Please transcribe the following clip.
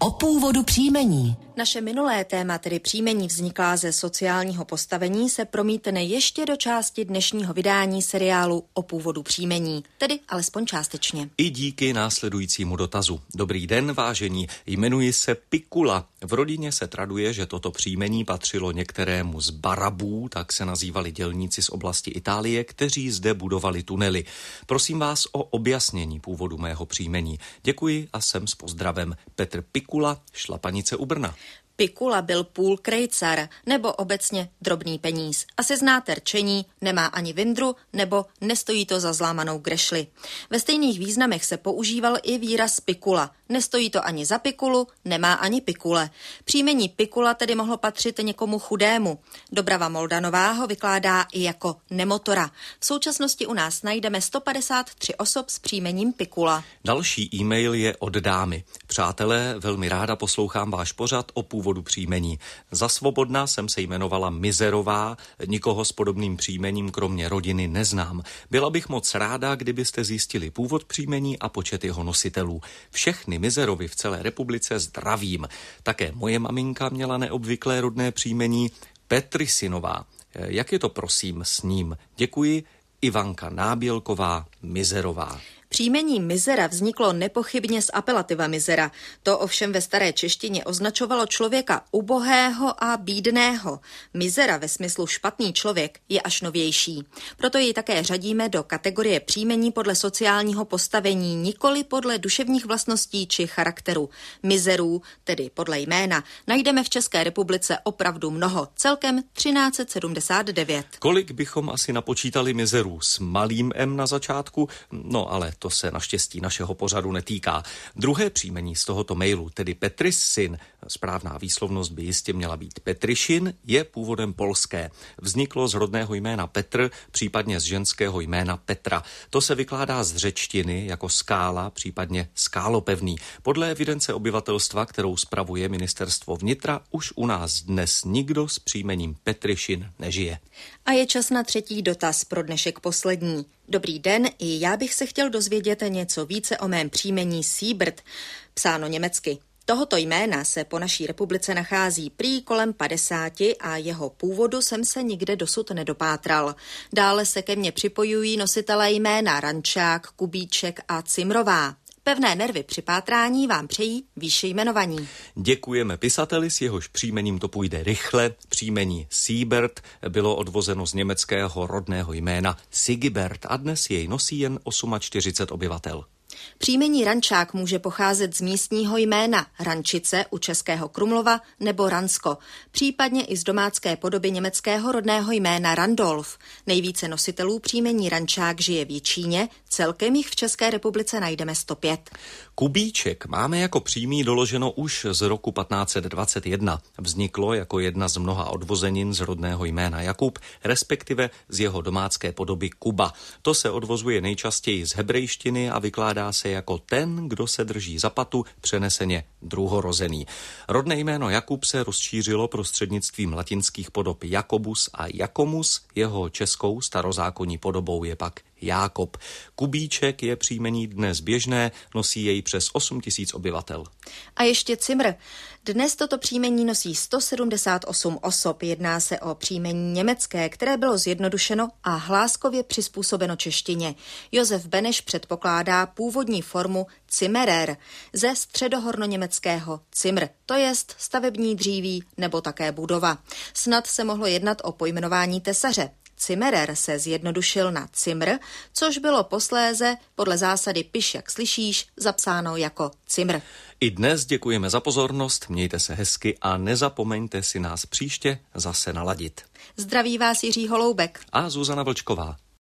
O původu příjmení. Naše minulé téma, tedy příjmení vzniklá ze sociálního postavení, se promítne ještě do části dnešního vydání seriálu O původu příjmení, tedy alespoň částečně. I díky následujícímu dotazu. Dobrý den, vážení, jmenuji se Pikula. V rodině se traduje, že toto příjmení patřilo některému z Barabů, tak se nazývali dělníci z oblasti Itálie, kteří zde budovali tunely. Prosím vás o objasnění původu mého příjmení. Děkuji a jsem s pozdravem. Petr Pikula, Šlapanice u Brna. Pikula byl půl krejcar, nebo obecně drobný peníz. Asi znáte rčení, nemá ani vindru, nebo nestojí to za zlámanou grešli. Ve stejných významech se používal i výraz pikula. Nestojí to ani za pikulu, nemá ani pikule. Příjmení Pikula tedy mohlo patřit někomu chudému. Dobrava Moldanová ho vykládá i jako nemotora. V současnosti u nás najdeme 153 osob s příjmením Pikula. Další e-mail je od dámy. Přátelé, velmi ráda poslouchám váš pořad o původu příjmení. Za svobodná jsem se jmenovala Mizerová, nikoho s podobným příjmením kromě rodiny neznám. Byla bych moc ráda, kdybyste zjistili původ příjmení a počet jeho nositelů. Všechny Mizerovi v celé republice zdravím. Také moje maminka měla neobvyklé rodné příjmení Petrisinová. Jak je to prosím s ním? Děkuji. Ivanka Nábělková, Mizerová. Příjmení Mizera vzniklo nepochybně z apelativa mizera. To ovšem ve staré češtině označovalo člověka ubohého a bídného. Mizera ve smyslu špatný člověk je až novější. Proto ji také řadíme do kategorie příjmení podle sociálního postavení, nikoli podle duševních vlastností či charakteru. Mizerů, tedy podle jména, najdeme v České republice opravdu mnoho, celkem 1379. Kolik bychom asi napočítali mizerů s malým M na začátku? No ale to se naštěstí našeho pořadu netýká. Druhé příjmení z tohoto mailu, tedy Petrisin, správná výslovnost by jistě měla být Petrišin, je původem polské. Vzniklo z rodného jména Petr, případně z ženského jména Petra. To se vykládá z řečtiny jako skála, případně skálopevný. Podle evidence obyvatelstva, kterou spravuje Ministerstvo vnitra, už u nás dnes nikdo s příjmením Petrišin nežije. A je čas na třetí dotaz, pro dnešek poslední. Dobrý den, i já bych se chtěl dozvědět něco více o mém příjmení Siebert, psáno německy. Tohoto jména se po naší republice nachází prý kolem 50 a jeho původu jsem se nikde dosud nedopátral. Dále se ke mně připojují nositelé jména Rančák, Kubíček a Cimrová. Pevné nervy při pátrání vám přejí výše jmenovaní. Děkujeme pisateli, s jehož příjmením to půjde rychle. Příjmení Siebert bylo odvozeno z německého rodného jména Sigibert a dnes jej nosí jen 48 obyvatel. Příjmení Rančák může pocházet z místního jména Rančice u Českého Krumlova nebo Ransko, případně i z domácké podoby německého rodného jména Randolf. Nejvíce nositelů příjmení Rančák žije v Jičíně, celkem jich v České republice najdeme 105. Kubíček máme jako příjmí doloženo už z roku 1521. Vzniklo jako jedna z mnoha odvozenin z rodného jména Jakub, respektive z jeho domácké podoby Kuba. To se odvozuje nejčastěji z hebrejštiny a vykládá se jako ten, kdo se drží za patu, přeneseně druhorozený. Rodné jméno Jakub se rozšířilo prostřednictvím latinských podob Jakobus a Jakomus, jeho českou starozákonní podobou je pak Jákob. Kubíček je příjmení dnes běžné, nosí jej přes 8 000 obyvatel. A ještě Cimr. Dnes toto příjmení nosí 178 osob. Jedná se o příjmení německé, které bylo zjednodušeno a hláskově přizpůsobeno češtině. Josef Beneš předpokládá původní formu Zimmerer ze středohornoněmeckého Zimmer, to jest stavební dříví nebo také budova. Snad se mohlo jednat o pojmenování tesaře. Zimmerer se zjednodušil na Zimmer, což bylo posléze podle zásady piš jak slyšíš zapsáno jako Zimr. I dnes děkujeme za pozornost, mějte se hezky a nezapomeňte si nás příště zase naladit. Zdraví vás Jiří Holoubek a Zuzana Vlčková.